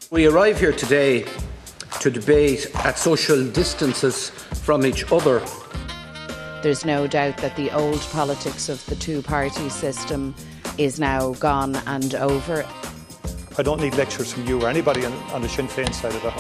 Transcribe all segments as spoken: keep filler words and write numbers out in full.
We arrive here today to debate at social distances from each other. There's no doubt that the old politics of the two-party system is now gone and over. I don't need lectures from you or anybody on, on the Sinn Féin side of the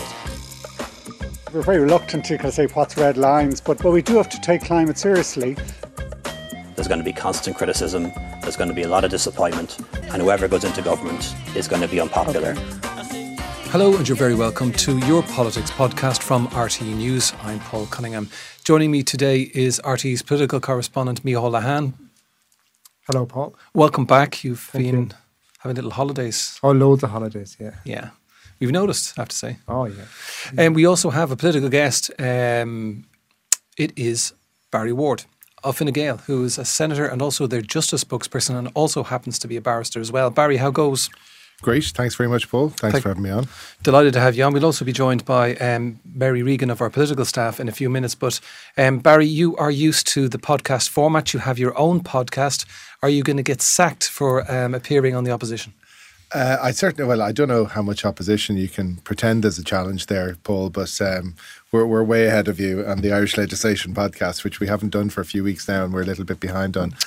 House. We're very reluctant to kind of say what's red lines, but, but we do have to take climate seriously. There's going to be constant criticism, there's going to be a lot of disappointment, and whoever goes into government is going to be unpopular. Okay. Hello, and you're very welcome to Your Politics podcast from R T E News. I'm Paul Cunningham. Joining me today is R T E's political correspondent, Micheál Lehane. Hello, Paul. Welcome back. You've Thank been you. having little holidays. Oh, loads of holidays, yeah. Yeah. We've noticed, I have to say. Oh, yeah. And um, we also have a political guest. Um, it is Barry Ward of Fine Gael, who is a senator and also their justice spokesperson and also happens to be a barrister as well. Barry, how goes? Great. Thanks very much, Paul. Thanks Thank, for having me on. Delighted to have you on. We'll also be joined by um, Mary Regan of our political staff in a few minutes. But um, Barry, you are used to the podcast format. You have your own podcast. Are you going to get sacked for um, appearing on the opposition? Uh, I certainly, well, I don't know how much opposition you can pretend as a challenge there, Paul, but um, we're, we're way ahead of you on the Irish Legislation podcast, which we haven't done for a few weeks now and we're a little bit behind on.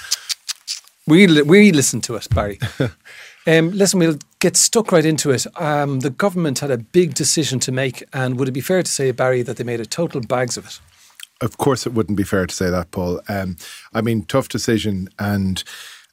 We, li- we listen to it, Barry. um, listen, we'll get stuck right into it. Um, the government had a big decision to make, and would it be fair to say, Barry, that they made a total bags of it? Of course it wouldn't be fair to say that, Paul. Um, I mean, tough decision and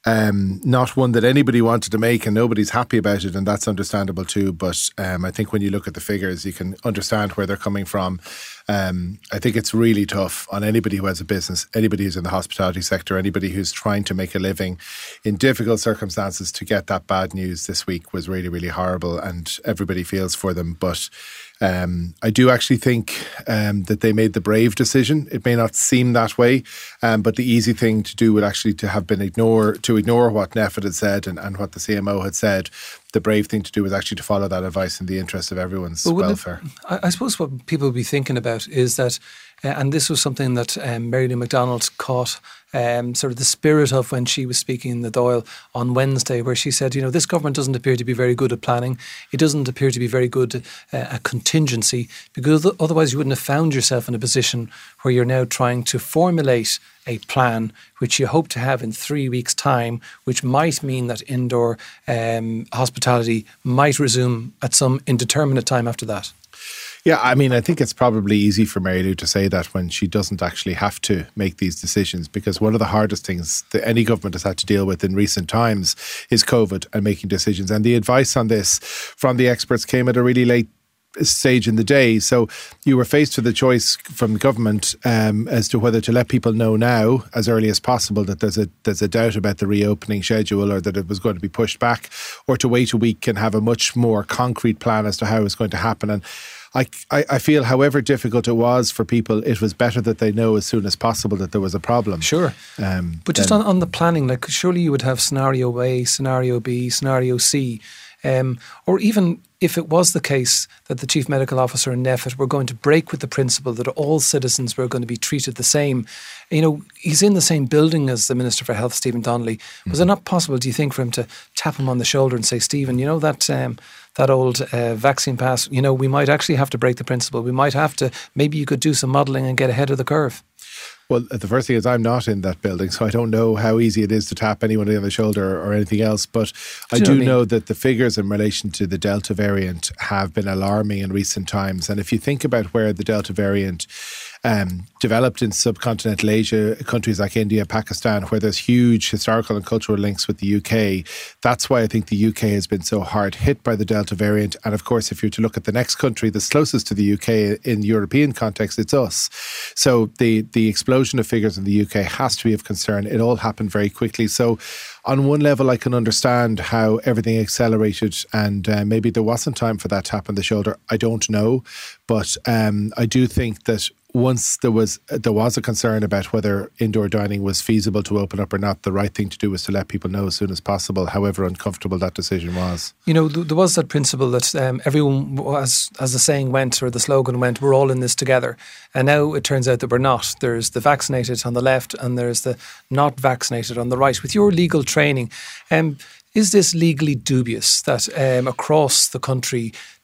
Um, not one that anybody wanted to make and nobody's happy about it, and that's understandable too. But um, I think when you look at the figures, you can understand where they're coming from. Um, I think it's really tough on anybody who has a business, anybody who's in the hospitality sector, anybody who's trying to make a living in difficult circumstances. To get that bad news this week was really, really horrible, and everybody feels for them. But Um, I do actually think um, that they made the brave decision. It may not seem that way, um, but the easy thing to do would actually to have been ignore to ignore what NPHET had said and, and what the C M O had said. The brave thing to do was actually to follow that advice in the interest of everyone's well, welfare. It, I, I suppose what people will be thinking about is that, uh, and this was something that um, Mary Lou McDonald caught um, sort of the spirit of when she was speaking in the Dáil on Wednesday, where she said, you know, this government doesn't appear to be very good at planning. It doesn't appear to be very good uh, at contingency, because otherwise you wouldn't have found yourself in a position where you're now trying to formulate a plan which you hope to have in three weeks' time, which might mean that indoor um, hospitality might resume at some indeterminate time after that. Yeah, I mean, I think it's probably easy for Mary Lou to say that when she doesn't actually have to make these decisions, because one of the hardest things that any government has had to deal with in recent times is COVID and making decisions. And the advice on this from the experts came at a really late stage in the day. So you were faced with a choice from the government um, as to whether to let people know now, as early as possible, that there's a there's a doubt about the reopening schedule or that it was going to be pushed back, or to wait a week and have a much more concrete plan as to how it was going to happen. And I, I, I feel however difficult it was for people, it was better that they know as soon as possible that there was a problem. Sure. Um, but just on, on the planning, like surely you would have scenario A, scenario B, scenario C, um, or even if it was the case that the Chief Medical Officer and NPHET were going to break with the principle that all citizens were going to be treated the same. You know, he's in the same building as the Minister for Health, Stephen Donnelly. Was mm-hmm. it not possible, do you think, for him to tap him on the shoulder and say, Stephen, you know, that um, that old uh, vaccine pass, you know, we might actually have to break the principle. We might have to, maybe you could do some modelling and get ahead of the curve. Well, the first thing is I'm not in that building, so I don't know how easy it is to tap anyone on the shoulder or anything else. But I do, do know, I mean? know that the figures in relation to the Delta variant have been alarming in recent times. And if you think about where the Delta variant um, developed in subcontinental Asia, countries like India, Pakistan, where there's huge historical and cultural links with the U K, that's why I think the U K has been so hard hit by the Delta variant. And of course, if you're to look at the next country that's closest to the U K in European context, it's us. So the, the explosion of figures in the U K has to be of concern. It all happened very quickly. So on one level, I can understand how everything accelerated and uh, maybe there wasn't time for that tap on the shoulder. I don't know. But um, I do think that once there was there was a concern about whether indoor dining was feasible to open up or not, the right thing to do was to let people know as soon as possible, however uncomfortable that decision was. You know, th- there was that principle that um, everyone was, as the saying went, or the slogan went, we're all in this together. And now it turns out that we're not. There's the vaccinated on the left and there's the not vaccinated on the right. With your legal training, um, is this legally dubious that um, across the country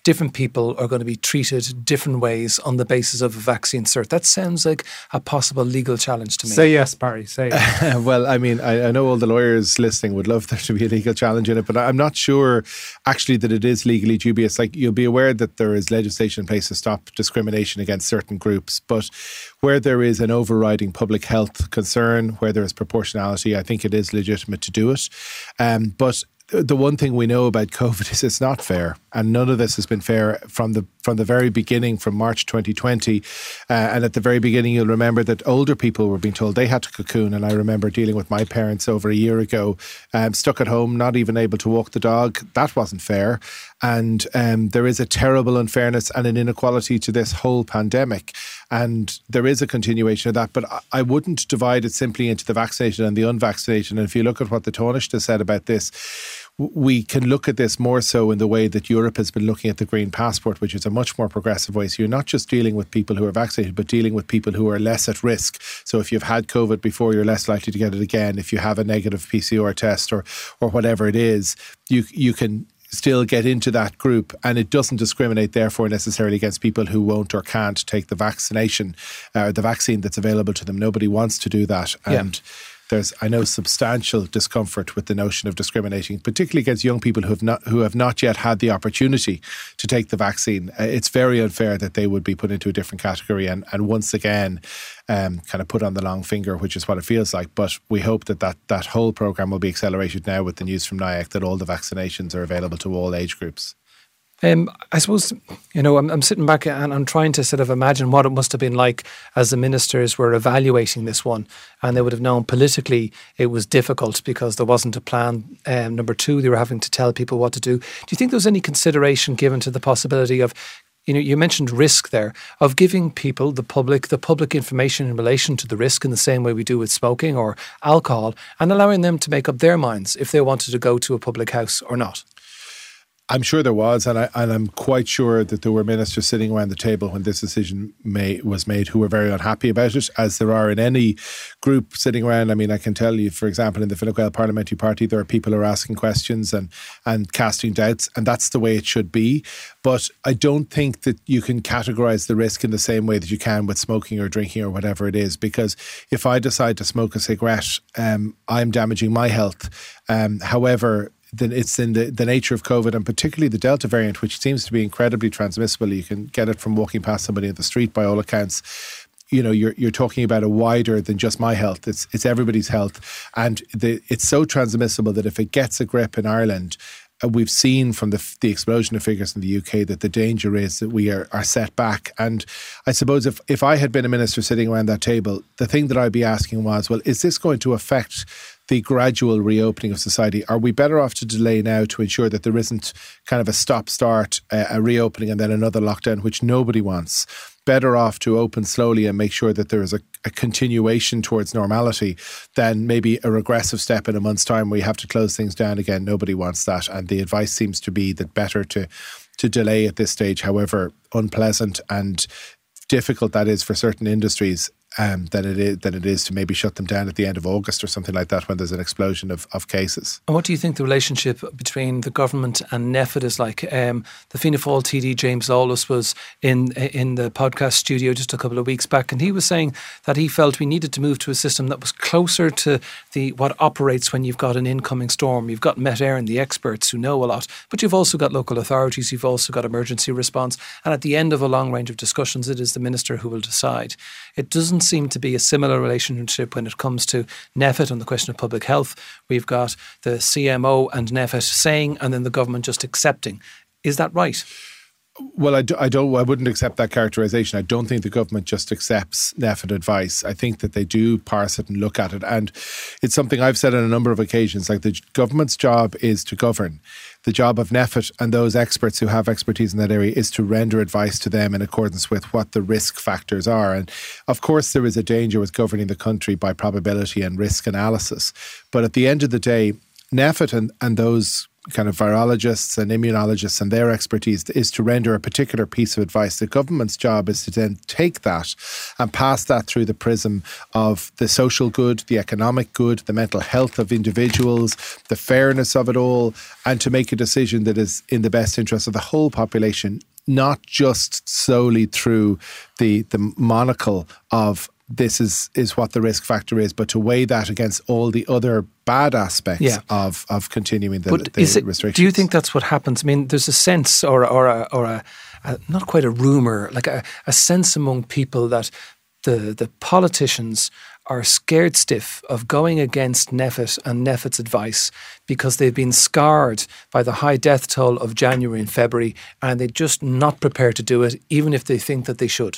different people are going to be treated different ways on the basis of a vaccine cert. That sounds like a possible legal challenge to me. Say yes, Barry, say yes. Well, I mean, I, I know all the lawyers listening would love there to be a legal challenge in it, but I'm not sure actually that it is legally dubious. Like, you'll be aware that there is legislation in place to stop discrimination against certain groups, but where there is an overriding public health concern, where there is proportionality, I think it is legitimate to do it. Um, but the one thing we know about COVID is it's not fair, and none of this has been fair from the from the very beginning, from March twenty twenty. Uh, and at the very beginning, you'll remember that older people were being told they had to cocoon. And I remember dealing with my parents over a year ago, um, stuck at home, not even able to walk the dog. That wasn't fair. And um, there is a terrible unfairness and an inequality to this whole pandemic. And there is a continuation of that. But I wouldn't divide it simply into the vaccinated and the unvaccinated. And if you look at what the Taoiseach said about this, we can look at this more so in the way that Europe has been looking at the Green Passport, which is a much more progressive way. So you're not just dealing with people who are vaccinated, but dealing with people who are less at risk. So if you've had COVID before, you're less likely to get it again. If you have a negative P C R test or or whatever it is, you you can still get into that group, and it doesn't discriminate therefore necessarily against people who won't or can't take the vaccination or uh, the vaccine that's available to them. Nobody wants to do that. And yeah. There's, I know, substantial discomfort with the notion of discriminating, particularly against young people who have not who have not yet had the opportunity to take the vaccine. Uh, it's very unfair that they would be put into a different category and, and once again um, kind of put on the long finger, which is what it feels like. But we hope that that, that whole programme will be accelerated now with the news from N I A C that all the vaccinations are available to all age groups. Um, I suppose, you know, I'm, I'm sitting back and I'm trying to sort of imagine what it must have been like as the ministers were evaluating this one, and they would have known politically it was difficult because there wasn't a plan. Um, number two, they were having to tell people what to do. Do you think there was any consideration given to the possibility of, you know, you mentioned risk there, of giving people, the public, the public information in relation to the risk in the same way we do with smoking or alcohol, and allowing them to make up their minds if they wanted to go to a public house or not? I'm sure there was, and, I, and I'm quite sure that there were ministers sitting around the table when this decision may, was made who were very unhappy about it, as there are in any group sitting around. I mean, I can tell you, for example, in the Fine Gael Parliamentary Party, there are people who are asking questions and, and casting doubts, and that's the way it should be. But I don't think that you can categorise the risk in the same way that you can with smoking or drinking or whatever it is, because if I decide to smoke a cigarette, um, I'm damaging my health. Um, however, then it's in the, the nature of COVID, and particularly the Delta variant, which seems to be incredibly transmissible. You can get it from walking past somebody in the street by all accounts. You know, you're you're talking about a wider than just my health. It's it's everybody's health. And the, it's so transmissible that if it gets a grip in Ireland, uh, we've seen from the the explosion of figures in the U K that the danger is that we are, are set back. And I suppose if, if I had been a minister sitting around that table, the thing that I'd be asking was, well, is this going to affect the gradual reopening of society? Are we better off to delay now to ensure that there isn't kind of a stop-start, uh, a reopening and then another lockdown, which nobody wants? Better off to open slowly and make sure that there is a, a continuation towards normality than maybe a regressive step in a month's time where you have to close things down again. Nobody wants that. And the advice seems to be that better to, to delay at this stage, however unpleasant and difficult that is for certain industries, Um, than it is than it is to maybe shut them down at the end of August or something like that when there's an explosion of, of cases. And what do you think the relationship between the government and NPHET is like? Um, the Fianna Fáil T D James Lawless was in in the podcast studio just a couple of weeks back, and he was saying that he felt we needed to move to a system that was closer to the what operates when you've got an incoming storm. You've got Met Éireann, the experts who know a lot, but you've also got local authorities, you've also got emergency response, and at the end of a long range of discussions, it is the minister who will decide. It doesn't seem to be a similar relationship when it comes to NPHET on the question of public health. We've got the C M O and NPHET saying, and then the government just accepting. Is that right? Well, I, do, I don't. I wouldn't accept that characterisation. I don't think the government just accepts NPHET advice. I think that they do parse it and look at it, and it's something I've said on a number of occasions. Like, the government's job is to govern. The job of NPHET and those experts who have expertise in that area is to render advice to them in accordance with what the risk factors are. And of course, there is a danger with governing the country by probability and risk analysis. But at the end of the day, NPHET and, and those kind of virologists and immunologists and their expertise is to render a particular piece of advice. The government's job is to then take that and pass that through the prism of the social good, the economic good, the mental health of individuals, the fairness of it all, and to make a decision that is in the best interest of the whole population, not just solely through the, the monocle of this is, is what the risk factor is, but to weigh that against all the other bad aspects yeah. of, of continuing the, but the is it, restrictions. Do you think that's what happens? I mean, there's a sense or, or, a, or a, a, not quite a rumour, like a, a sense among people that the, the politicians are scared stiff of going against NPHET and NPHET's advice because they've been scarred by the high death toll of January and February, and they're just not prepared to do it, even if they think that they should.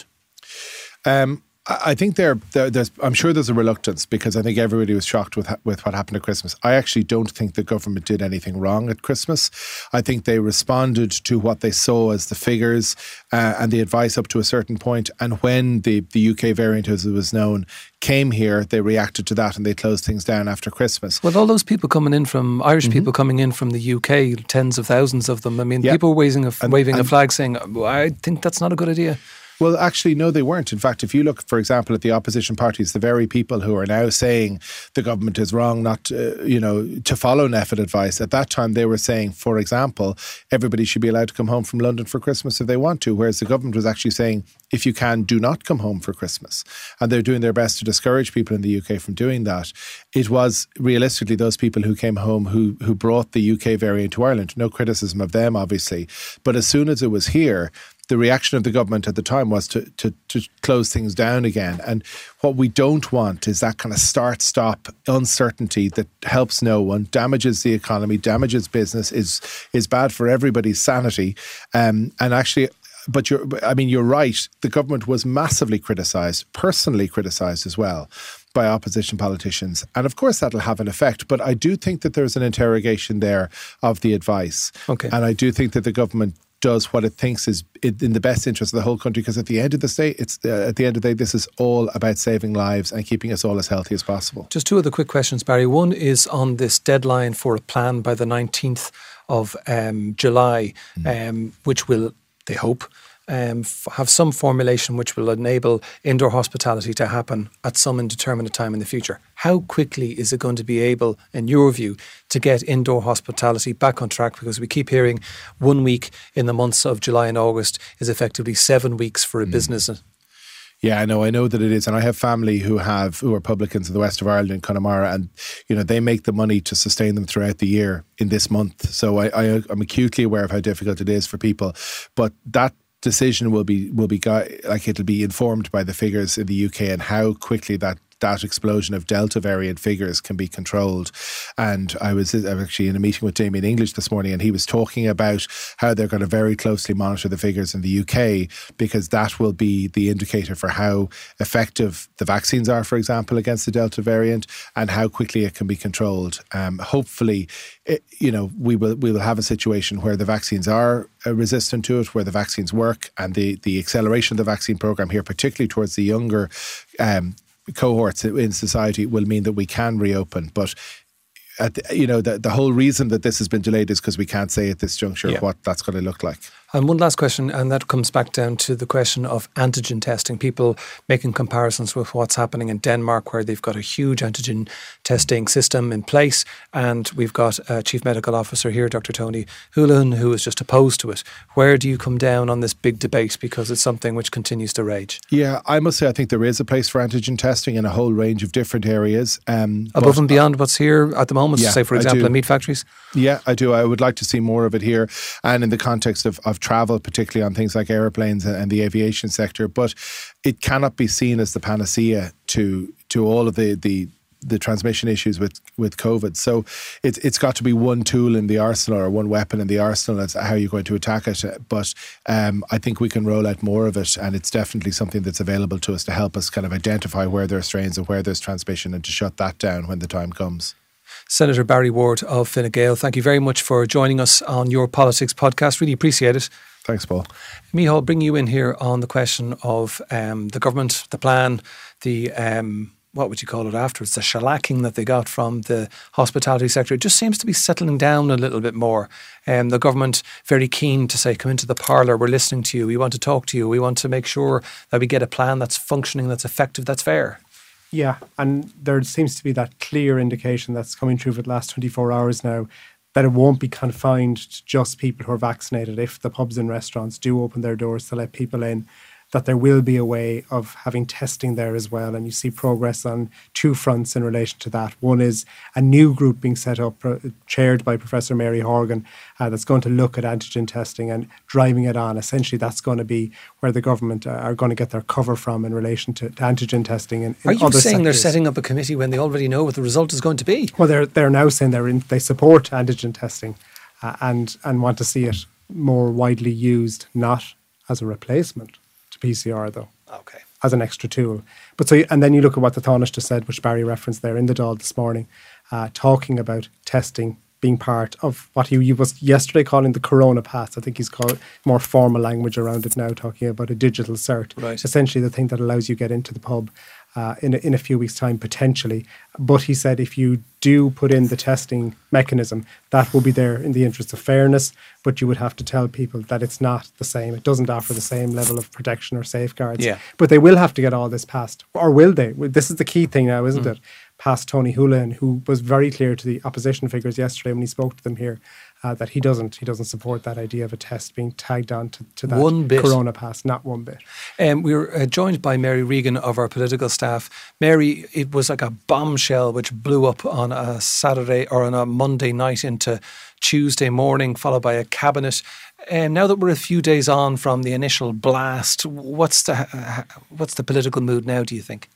Um. I think there, there, there's. I'm sure there's a reluctance because I think everybody was shocked with with what happened at Christmas. I actually don't think the government did anything wrong at Christmas. I think they responded to what they saw as the figures uh, and the advice up to a certain point. And when the, the U K variant, as it was known, came here, they reacted to that and they closed things down after Christmas. Well, all those people coming in from Irish mm-hmm. people coming in from the U K, tens of thousands of them. I mean, yeah. people were waving a, and, waving and, a flag saying, "I think that's not a good idea." Well, actually, no, they weren't. In fact, if you look, for example, at the opposition parties, the very people who are now saying the government is wrong not to, you know, to follow NPHET advice, at that time they were saying, for example, everybody should be allowed to come home from London for Christmas if they want to, whereas the government was actually saying, if you can, do not come home for Christmas. And they're doing their best to discourage people in the U K from doing that. It was realistically those people who came home who, who brought the U K variant to Ireland. No criticism of them, obviously. But as soon as it was here, the reaction of the government at the time was to, to to close things down again. And what we don't want is that kind of start-stop uncertainty that helps no one, damages the economy, damages business, is is bad for everybody's sanity. Um, and actually, but you're, I mean, you're right. The government was massively criticised, personally criticised as well, by opposition politicians. And of course that'll have an effect. But I do think that there's an interrogation there of the advice. Okay. And I do think that the government does what it thinks is in the best interest of the whole country, because at the end of the day, it's uh, at the end of the day, this is all about saving lives and keeping us all as healthy as possible. Just two other quick questions, Barry. One is on this deadline for a plan by the nineteenth of um, July, mm. um, which will, they hope, Um, f- have some formulation which will enable indoor hospitality to happen at some indeterminate time in the future. How quickly is it going to be able, in your view, to get indoor hospitality back on track? Because we keep hearing one week in the months of July and August is effectively seven weeks for a mm. business. Yeah, I know. I know that it is. And I have family who have who are publicans in the west of Ireland, in Connemara, and you know they make the money to sustain them throughout the year in this month. So I, I, I'm acutely aware of how difficult it is for people. But that decision will be will be like it'll be informed by the figures in the U K and how quickly that that explosion of Delta variant figures can be controlled. And I was, I was actually in a meeting with Damien English this morning, and he was talking about how they're going to very closely monitor the figures in the U K, because that will be the indicator for how effective the vaccines are, for example, against the Delta variant, and how quickly it can be controlled. Um, hopefully, it, you know, we will we will have a situation where the vaccines are resistant to it, where the vaccines work, and the the acceleration of the vaccine program here, particularly towards the younger um, cohorts in society, will mean that we can reopen. But at the, you know, the, the whole reason that this has been delayed is because we can't say at this juncture yeah. what that's going to look like. And one last question, and that comes back down to the question of antigen testing. People making comparisons with what's happening in Denmark, where they've got a huge antigen testing system in place, and we've got a Chief Medical Officer here, Doctor Tony Holohan, who is just opposed to it. Where do you come down on this big debate? Because it's something which continues to rage. Yeah, I must say I think there is a place for antigen testing in a whole range of different areas. Um, Above and beyond what's here at the moment, yeah, say for example in meat factories? Yeah, I do. I would like to see more of it here, and in the context of, of travel, particularly on things like airplanes and the aviation sector. But it cannot be seen as the panacea to to all of the the, the transmission issues with, with COVID. So it's it's got to be one tool in the arsenal, or one weapon in the arsenal. That's how you're going to attack it. But um, I think we can roll out more of it, and it's definitely something that's available to us to help us kind of identify where there are strains and where there's transmission, and to shut that down when the time comes. Senator Barry Ward of Fine Gael, thank you very much for joining us on Your Politics podcast. Really appreciate it. Thanks, Paul. Micheál, I'll bring you in here on the question of um, the government, the plan, the um, what would you call it afterwards, the shellacking that they got from the hospitality sector, it just seems to be settling down a little bit more. Um, the government very keen to say, come into the parlour, we're listening to you, we want to talk to you, we want to make sure that we get a plan that's functioning, that's effective, that's fair. Yeah, and there seems to be that clear indication that's coming through for the last twenty-four hours now that it won't be confined to just people who are vaccinated. If the pubs and restaurants do open their doors to let people in, that there will be a way of having testing there as well. And you see progress on two fronts in relation to that. One is a new group being set up, uh, chaired by Professor Mary Horgan, uh, that's going to look at antigen testing and driving it on. Essentially, that's going to be where the government uh, are going to get their cover from in relation to, to antigen testing. In, in are you other saying sectors. They're setting up a committee when they already know what the result is going to be? Well, they're they're now saying they're in, they support antigen testing uh, and and want to see it more widely used, not as a replacement to P C R, though. Okay. As an extra tool. But so, and then you look at what the Taoiseach said, which Barry referenced there in the Dáil this morning, uh, talking about testing being part of what he, he was yesterday calling the Corona Pass. I think he's called more formal language around it now, talking about a digital cert. Right. Essentially the thing that allows you to get into the pub uh, in, a, in a few weeks' time, potentially. But he said if you do put in the testing mechanism, that will be there in the interest of fairness, but you would have to tell people that it's not the same. It doesn't offer the same level of protection or safeguards. Yeah. But they will have to get all this passed. Or will they? This is the key thing now, isn't mm. it? Past Tony Holohan, who was very clear to the opposition figures yesterday when he spoke to them here, uh, that he doesn't he doesn't support that idea of a test being tagged on to, to that one bit. Corona Pass, not one bit. Um, we were uh, joined by Mary Regan of our political staff. Mary, it was like a bombshell which blew up on a Saturday or on a Monday night into Tuesday morning, followed by a cabinet. Um, now that we're a few days on from the initial blast, what's the uh, what's the political mood now, do you think?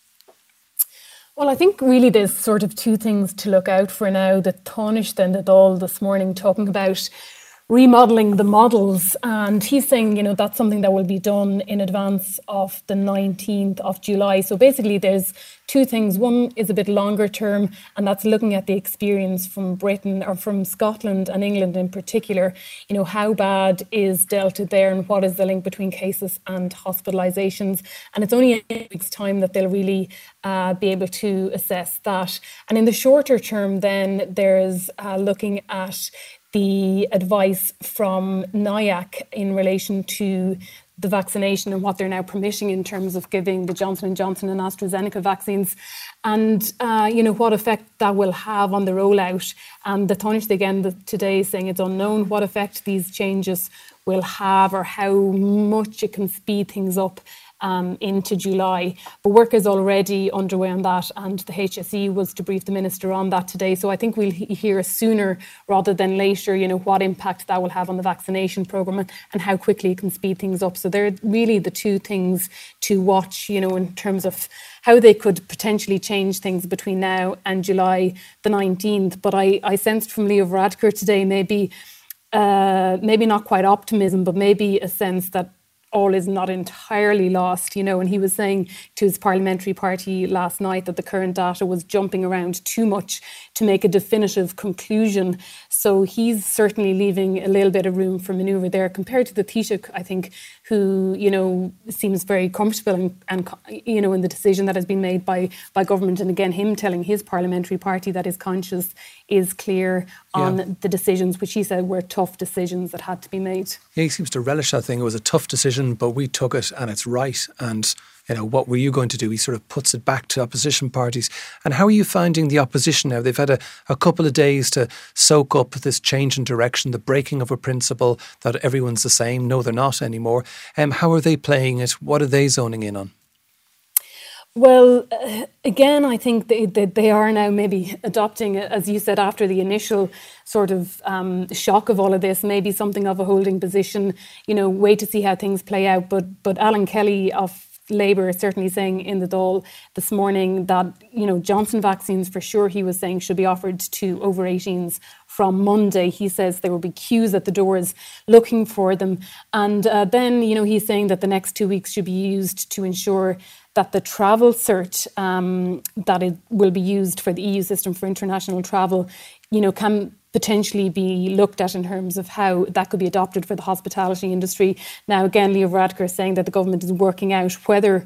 Well, I think really there's sort of two things to look out for now. The Taoiseach and the Dáil this morning talking about remodelling the models, and he's saying, you know, that's something that will be done in advance of the nineteenth of July. So basically there's two things. One is a bit longer term, and that's looking at the experience from Britain or from Scotland and England in particular. You know, how bad is Delta there and what is the link between cases and hospitalisations? And it's only in a week's time that they'll really uh, be able to assess that. And in the shorter term then there's uh, looking at the advice from N I A C in relation to the vaccination and what they're now permitting in terms of giving the Johnson and Johnson and AstraZeneca vaccines, and uh, you know what effect that will have on the rollout. And the Taoiseach again the, today is saying it's unknown what effect these changes will have or how much it can speed things up Um, into July. But work is already underway on that, and the H S E was to brief the Minister on that today. So I think we'll he- hear sooner rather than later, you know, what impact that will have on the vaccination programme and, and how quickly it can speed things up. So they're really the two things to watch, you know, in terms of how they could potentially change things between now and July the nineteenth. But I, I sensed from Leo Varadkar today maybe, uh, maybe not quite optimism, but maybe a sense that all is not entirely lost, you know, and he was saying to his parliamentary party last night that the current data was jumping around too much to make a definitive conclusion. So he's certainly leaving a little bit of room for manoeuvre there compared to the Taoiseach, I think, who, you know, seems very comfortable and, and you know, in the decision that has been made by, by government. And again, him telling his parliamentary party that his conscience is clear on yeah. the decisions, which he said were tough decisions that had to be made. Yeah, he seems to relish that thing. It was a tough decision, but we took it and it's right. And, you know, what were you going to do? He sort of puts it back to opposition parties. And how are you finding the opposition now? They've had a, a couple of days to soak up this change in direction, the breaking of a principle that everyone's the same. No, they're not anymore. Um, how are they playing it? What are they zoning in on? Well, uh, again, I think they, they they are now maybe adopting, as you said, after the initial sort of um, shock of all of this, maybe something of a holding position, you know, wait to see how things play out. But but Alan Kelly of Labour is certainly saying in the Dáil this morning that, you know, Johnson vaccines for sure, he was saying, should be offered to over eighteens from Monday. He says there will be queues at the doors looking for them. And uh, then, you know, he's saying that the next two weeks should be used to ensure that the travel cert um, that it will be used for the E U system for international travel, you know, can potentially be looked at in terms of how that could be adopted for the hospitality industry. Now, again, Leo Varadkar is saying that the government is working out whether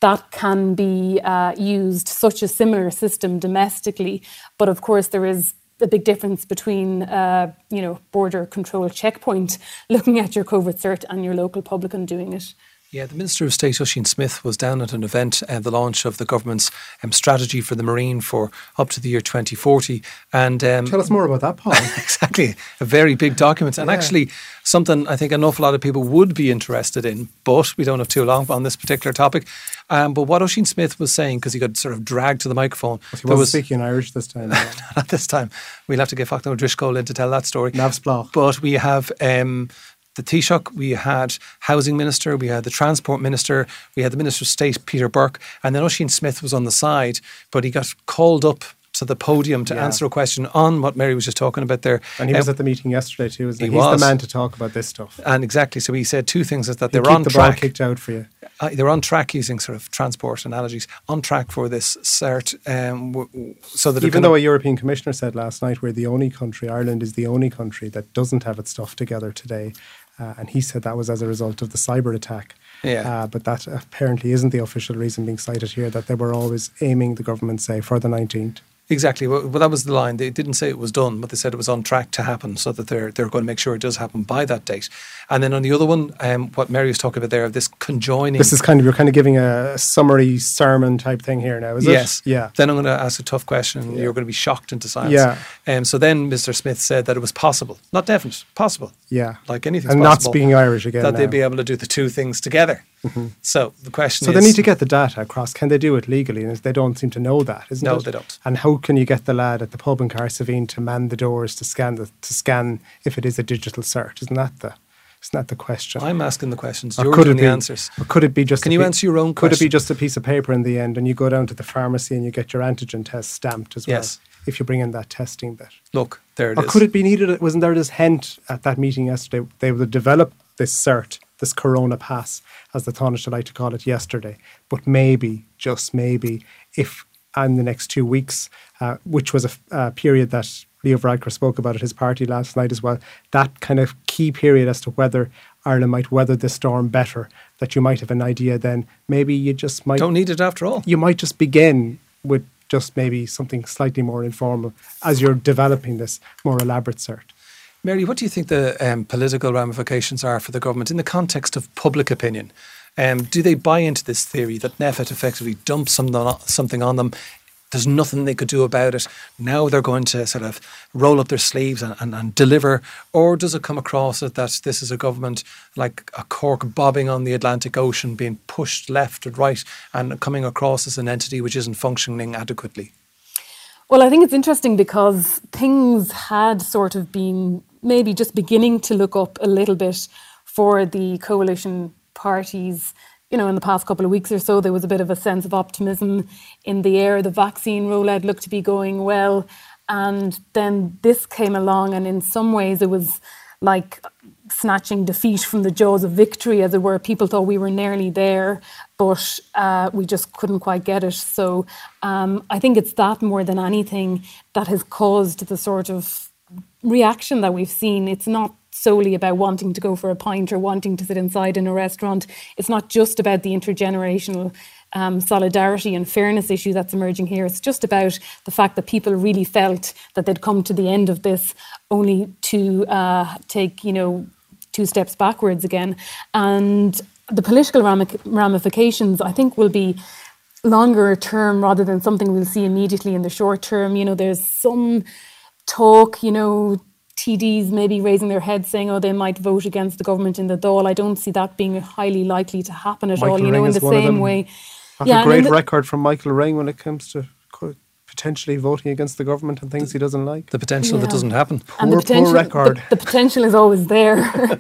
that can be uh, used, such a similar system domestically. But of course, there is a big difference between, uh, you know, border control checkpoint looking at your COVID cert and your local publican doing it. Yeah, the Minister of State, Oisin Smith, was down at an event, uh, the launch of the government's um, strategy for the Marine for up to the year twenty forty. And um, Tell us more about that, Paul. Exactly. A very big document. And yeah. actually something I think an awful lot of people would be interested in, but we don't have too long on this particular topic. Um, but what Oisin Smith was saying, because he got sort of dragged to the microphone. But he wasn't was, speaking Irish this time. Not this time. We'll have to get Facto Driscoll in to tell that story. Navsplach. But we have... Um, the Taoiseach, we had Housing Minister, we had the Transport Minister, we had the Minister of State, Peter Burke, and then Oisin Smith was on the side, but he got called up to the podium to yeah. answer a question on what Mary was just talking about there. And he was um, at the meeting yesterday too, isn't he? he He's was. the man to talk about this stuff. And exactly, so he said two things, is that He'll they're on the track. Ball kicked out for you. Uh, they're on track, using sort of transport analogies, on track for this cert. Um, w- w- so that Even though a European Commissioner said last night we're the only country, Ireland is the only country that doesn't have its stuff together today. Uh, and he said that was as a result of the cyber attack. Yeah. Uh, but that apparently isn't the official reason being cited here, that they were always aiming, the government say, for the nineteenth. Exactly. Well, well, that was the line. They didn't say it was done, but they said it was on track to happen, so that they're they're going to make sure it does happen by that date. And then on the other one, um, what Mary was talking about there, this conjoining. This is kind of, you're kind of giving a summary sermon type thing here now, is yes. it? Yes. Yeah. Then I'm going to ask a tough question, and yeah. you're going to be shocked into silence. Yeah. Um, so then Mister Smith said that it was possible, not definite, possible. Yeah. Like anything's and possible. And not speaking Irish again. That now. they'd be able to do the two things together. Mm-hmm. So the question so is... So they need to get the data across. Can they do it legally? And they don't seem to know that, isn't no, it? No, they don't. And how can you get the lad at the pub in Carsavine to man the doors to scan the, to scan if it is a digital cert? Isn't that the isn't that the question? I'm asking the questions. Or You're could doing it be, the answers. Or could it be just? Can you pe- answer your own could question? Could it be just a piece of paper in the end, and you go down to the pharmacy and you get your antigen test stamped as well? Yes. If you bring in that testing bit. Look, there it or is. Or could it be needed? Wasn't there this hint at that meeting yesterday? They would develop this cert, this Corona Pass, as the Taoiseach like to call it yesterday. But maybe, just maybe, if in the next two weeks, uh, which was a uh, period that Leo Varadkar spoke about at his party last night as well, that kind of key period as to whether Ireland might weather this storm better, that you might have an idea then. Maybe you just might... Don't need it after all. You might just begin with just maybe something slightly more informal as you're developing this more elaborate cert. Mary, what do you think the um, political ramifications are for the government in the context of public opinion? Um, do they buy into this theory that N E F E T effectively dumps something on, something on them? There's nothing they could do about it. Now they're going to sort of roll up their sleeves and, and, and deliver. Or does it come across that this is a government like a cork bobbing on the Atlantic Ocean, being pushed left and right and coming across as an entity which isn't functioning adequately? Well, I think it's interesting because things had sort of been maybe just beginning to look up a little bit for the coalition parties. You know, in the past couple of weeks or so, there was a bit of a sense of optimism in the air. The vaccine rollout looked to be going well. And then this came along, and in some ways it was like snatching defeat from the jaws of victory, as it were. People thought we were nearly there, but uh, we just couldn't quite get it. So um, I think it's that more than anything that has caused the sort of reaction that we've seen. It's not solely about wanting to go for a pint or wanting to sit inside in a restaurant. It's not just about the intergenerational um, solidarity and fairness issue that's emerging here. It's just about the fact that people really felt that they'd come to the end of this only to uh, take, you know, two steps backwards again. And the political ramifications, I think, will be longer term rather than something we'll see immediately in the short term. You know, there's some talk, you know, T Ds maybe raising their heads saying, oh, they might vote against the government in the Dáil. I don't see that being highly likely to happen at Michael all, you Ring know, in the same way. Have yeah, a great the, record from Michael Ring when it comes to potentially voting against the government and things he doesn't like. The potential yeah. that doesn't happen. Poor, and the potential, poor record. The, the potential is always there.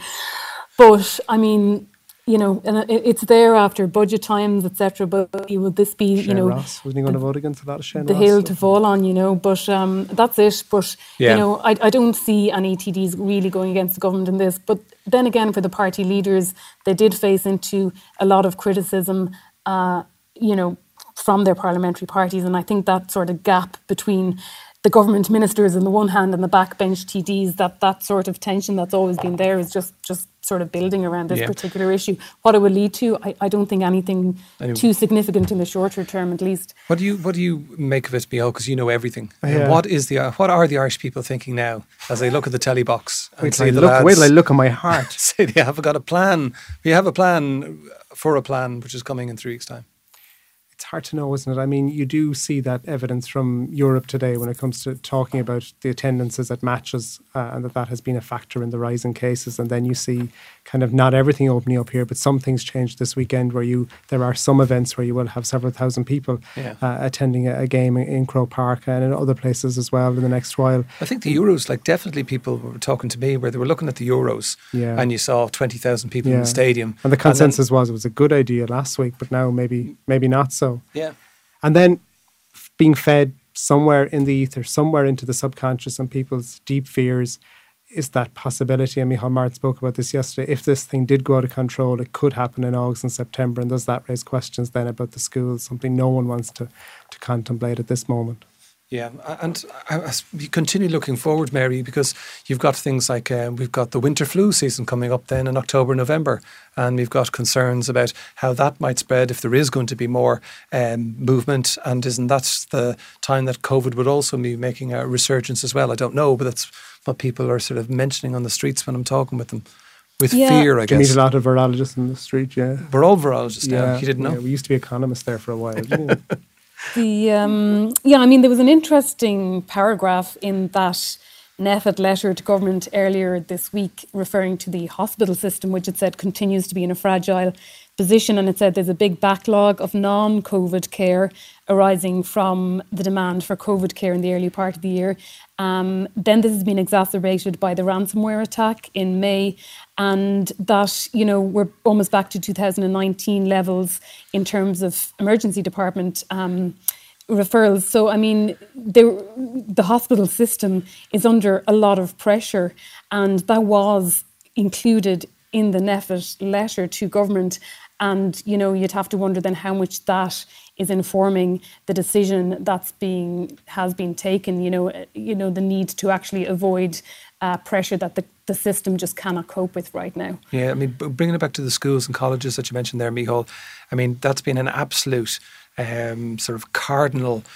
But, I mean, you know, and it's there after budget times, et cetera. But will this be, Shane you know, Ross. Wasn't he going to vote against a lot of Shane the Ross hill stuff? to fall on, you know? But um, that's it. But yeah. you know, I, I don't see any T Ds really going against the government in this. But then again, for the party leaders, they did face into a lot of criticism, uh, you know, from their parliamentary parties, and I think that sort of gap between the government ministers on the one hand and the backbench T Ds, that that sort of tension that's always been there is just, just sort of building around this yeah. particular issue. What it will lead to, I, I don't think anything anyway. too significant in the shorter term, at least. What do you what do you make of it, Micheál? Because you know everything. Yeah. What is the what are the Irish people thinking now as they look at the telly box and wait see the look, lads? Wait till I look at my heart. Say they have got a plan. We have a plan for a plan which is coming in three weeks' time. It's hard to know, isn't it? I mean, you do see that evidence from Europe today when it comes to talking about the attendances at matches uh, and that that has been a factor in the rise in cases. And then you see kind of not everything opening up here, but some things changed this weekend where you there are some events where you will have several thousand people yeah. uh, attending a, a game in, in Croke Park and in other places as well in the next while. I think the Euros, like definitely people were talking to me where they were looking at the Euros yeah. and you saw twenty thousand people yeah. in the stadium. And the consensus and then, was it was a good idea last week, but now maybe maybe not so. Yeah. And then being fed somewhere in the ether, somewhere into the subconscious and people's deep fears is that possibility. And Micheál Martin spoke about this yesterday. If this thing did go out of control, it could happen in August and September. And does that raise questions then about the schools, something no one wants to, to contemplate at this moment? Yeah, and we continue looking forward, Mary, because you've got things like uh, we've got the winter flu season coming up then in October, November, and we've got concerns about how that might spread if there is going to be more um, movement. And isn't that the time that COVID would also be making a resurgence as well? I don't know, but that's what people are sort of mentioning on the streets when I'm talking with them. With yeah. fear, I guess. You meet a lot of virologists in the street, yeah. We're all virologists yeah. now. You didn't know? Yeah, we used to be economists there for a while, didn't we? The um, yeah, I mean, there was an interesting paragraph in that N E F I T letter to government earlier this week referring to the hospital system, which it said continues to be in a fragile position. And it said there's a big backlog of non-COVID care arising from the demand for COVID care in the early part of the year. Um, then this has been exacerbated by the ransomware attack in May, and that, you know, we're almost back to two thousand nineteen levels in terms of emergency department um, referrals. So, I mean, the, the hospital system is under a lot of pressure, and that was included in the N E F I T letter to government. And, you know, you'd have to wonder then how much that is informing the decision that's being has been taken, you know, you know, the need to actually avoid uh, pressure that the, the system just cannot cope with right now. Yeah, I mean, bringing it back to the schools and colleges that you mentioned there, Micheál, I mean, that's been an absolute um, sort of cardinal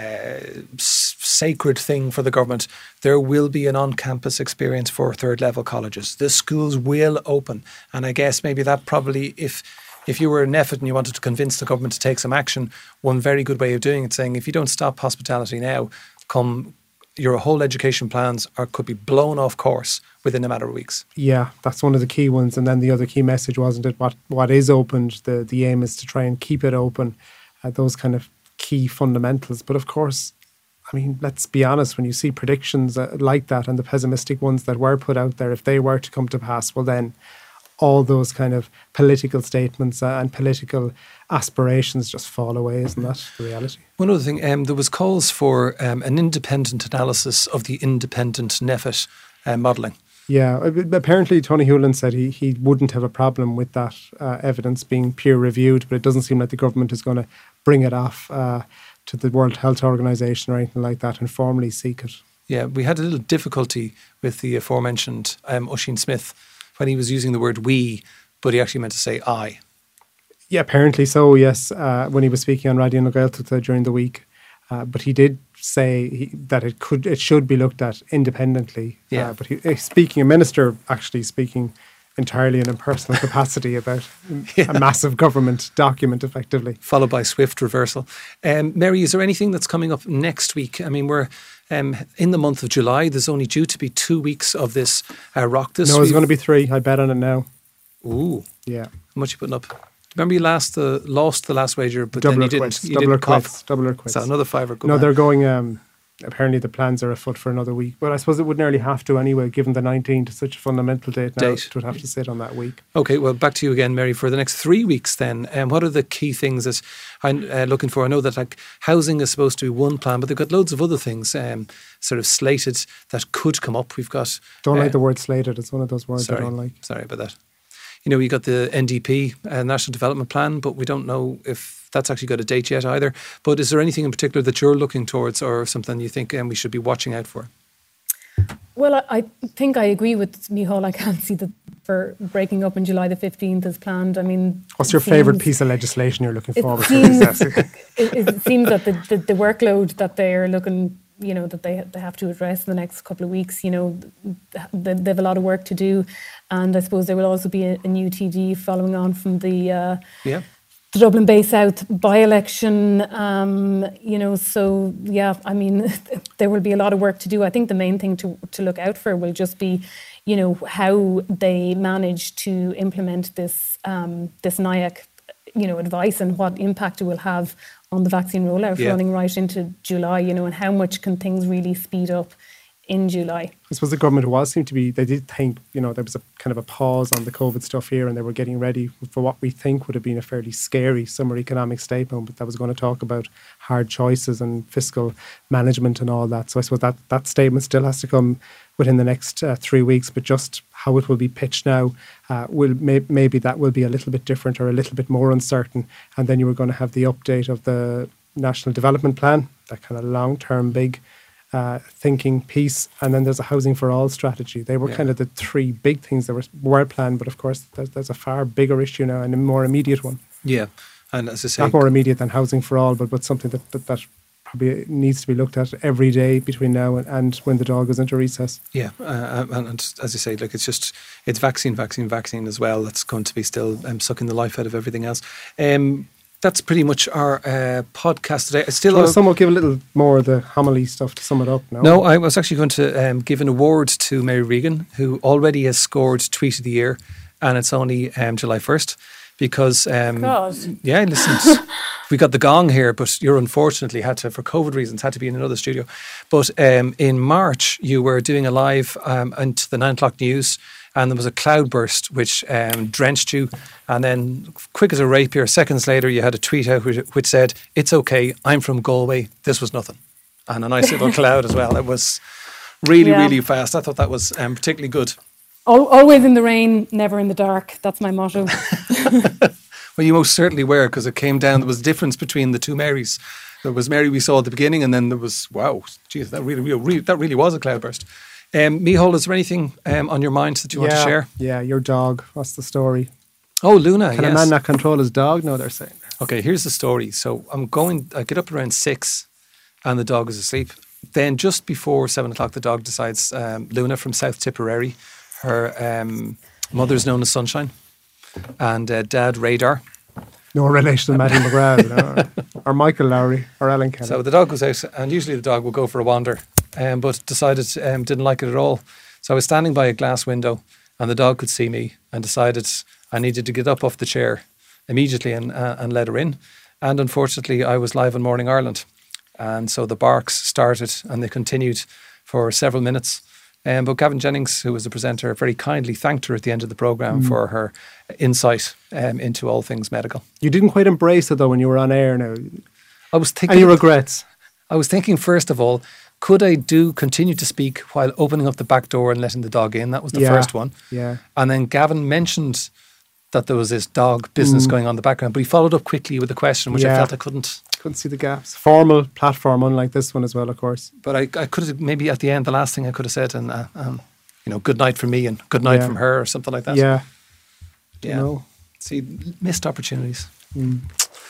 Uh, sacred thing for the government. There will be an on-campus experience for third level colleges. The schools will open, and I guess maybe that probably, if if you were an effort and you wanted to convince the government to take some action, one very good way of doing it, saying if you don't stop hospitality now, come your whole education plans are could be blown off course within a matter of weeks. Yeah, that's one of the key ones. And then the other key message, wasn't it? What what is opened, the the aim is to try and keep it open. Uh, those kind of key fundamentals. But of course, I mean, let's be honest, when you see predictions uh, like that and the pessimistic ones that were put out there, if they were to come to pass, well then all those kind of political statements uh, and political aspirations just fall away. Isn't that the reality? One other thing, um, there was calls for um, an independent analysis of the independent N E F I T uh, modelling. Yeah, apparently Tony Holohan said he, he wouldn't have a problem with that uh, evidence being peer reviewed, but it doesn't seem like the government is going to bring it off uh, to the World Health Organization or anything like that and formally seek it. Yeah, we had a little difficulty with the aforementioned um, Oisin Smith when he was using the word we, but he actually meant to say I. Yeah, apparently so, yes, uh, when he was speaking on Radio Nogailteachta during the week. Uh, but he did say he, that it could, it should be looked at independently. Yeah. Uh, but he, speaking, a minister actually speaking entirely in a personal capacity about yeah. a massive government document, effectively. Followed by swift reversal. Um, Mary, is there anything that's coming up next week? I mean, we're um, in the month of July. There's only due to be two weeks of this uh, rock. This no, it's going to be three. I bet on it now. Ooh. Yeah. How much are you putting up? Remember you last the lost the last wager, but double then you or didn't. Quits. You double didn't or cough. quits. Double or quits. So another fiver. Go no, back. they're going. Um, apparently, the plans are afoot for another week, but I suppose it would nearly have to anyway, given the nineteenth is such a fundamental date. Now Date. it would have to sit on that week. Okay, well, back to you again, Mary, for the next three weeks. Then, um, what are the key things that I'm uh, looking for? I know that like housing is supposed to be one plan, but they've got loads of other things um, sort of slated that could come up. We've got. Don't uh, like the word slated. It's one of those words sorry, I don't like. Sorry about that. You know, we got the N D P, uh, National Development Plan, but we don't know if that's actually got a date yet either. But is there anything in particular that you're looking towards, or something you think um, we should be watching out for? Well, I, I think I agree with Micheál. I can't see that for breaking up on July the fifteenth as planned. I mean, what's your favourite piece of legislation you're looking forward seems, to? it, it seems that the, the, the workload that they're looking, you know, that they they have to address in the next couple of weeks, you know, they, they have a lot of work to do, and I suppose there will also be a, a new T D following on from the uh, yeah. the Dublin Bay South by-election, um, you know, so yeah, I mean, there will be a lot of work to do. I think the main thing to to look out for will just be, you know, how they manage to implement this um, this N I A C, you know, advice, and what impact it will have on the vaccine rollout yeah. running right into July, you know, and how much can things really speed up in July. I suppose the government was seemed to be, they did think, you know, there was a kind of a pause on the COVID stuff here, and they were getting ready for what we think would have been a fairly scary summer economic statement, but that was going to talk about hard choices and fiscal management and all that. So I suppose that, that statement still has to come within the next uh, three weeks, but just how it will be pitched now, uh, will may, maybe that will be a little bit different or a little bit more uncertain. And then you were going to have the update of the National Development Plan, that kind of long-term big Uh, thinking piece, and then there's a Housing for All strategy. They were yeah. kind of the three big things that were, were planned, but of course there's, there's a far bigger issue now, and a more immediate one. Yeah, and as I say, not more immediate than Housing for All, but but something that that, that probably needs to be looked at every day between now and, and when the dog goes into recess. Yeah, uh, and, and as I say, like it's just it's vaccine, vaccine, vaccine as well. That's going to be still um, sucking the life out of everything else. Um, That's pretty much our uh, podcast today. I still well, someone give a little more of the homily stuff to sum it up. No, no I was actually going to um, give an award to Mary Regan, who already has scored Tweet of the Year, and it's only um, July first because um, God. yeah, listen, we got the gong here, but you unfortunately had to, for COVID reasons, had to be in another studio. But um, in March, you were doing a live um, into the nine o'clock news. And there was a cloudburst which um, drenched you. And then, quick as a rapier, seconds later, you had a tweet out which, which said, "It's okay, I'm from Galway, this was nothing." And a nice little cloud as well. It was really, yeah. really fast. I thought that was um, particularly good. Always in the rain, never in the dark. That's my motto. Well, you most certainly were, because it came down, there was a difference between the two Marys. There was Mary we saw at the beginning, and then there was, wow, geez, that really, really, that really was a cloudburst. Um, Micheál, is there anything um, on your mind that you yeah, want to share? Yeah, your dog. What's the story? Oh, Luna, Can yes. a man not control his dog? No, they're saying. Okay, here's the story. So I'm going, I get up around six and the dog is asleep. Then just before seven o'clock, the dog decides, um, Luna from South Tipperary, her um, mother's known as Sunshine, and uh, dad Radar. No relation to Matty McGrath, you know, or, or Michael Lowry, or Alan Kenny. So the dog goes out, and usually the dog will go for a wander, um, but decided um, didn't like it at all. So I was standing by a glass window, and the dog could see me, and decided I needed to get up off the chair immediately and uh, and let her in. And unfortunately, I was live on Morning Ireland, and so the barks started, and they continued for several minutes. Um, but Gavin Jennings, who was the presenter, very kindly thanked her at the end of the programme mm. for her insight um, into all things medical. You didn't quite embrace it though when you were on air now. I was thinking. Any regrets? I was thinking, first of all, could I do continue to speak while opening up the back door and letting the dog in? That was the yeah, first one. Yeah. And then Gavin mentioned that there was this dog business mm. going on in the background, but he followed up quickly with a question, which yeah. I felt I couldn't. Couldn't see the gaps. Formal platform, unlike this one as well, of course. But I, I could have, maybe at the end, the last thing I could have said, and uh, um, you know, good night from me and good night yeah. from her, or something like that. Yeah. Yeah. No. See, missed opportunities. Mm.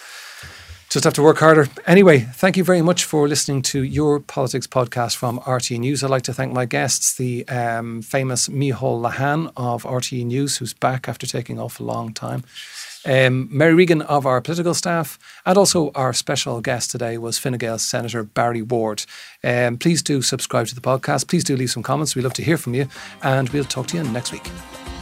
Just have to work harder. Anyway, thank you very much for listening to Your Politics podcast from R T E News. I'd like to thank my guests, the um, famous Micheál Lehane of R T E News, who's back after taking off a long time. Um, Mary Regan of our political staff, and also our special guest today was Fine Gael Senator Barry Ward. Um, please do subscribe to the podcast. Please do leave some comments. We'd love to hear from you, and we'll talk to you next week.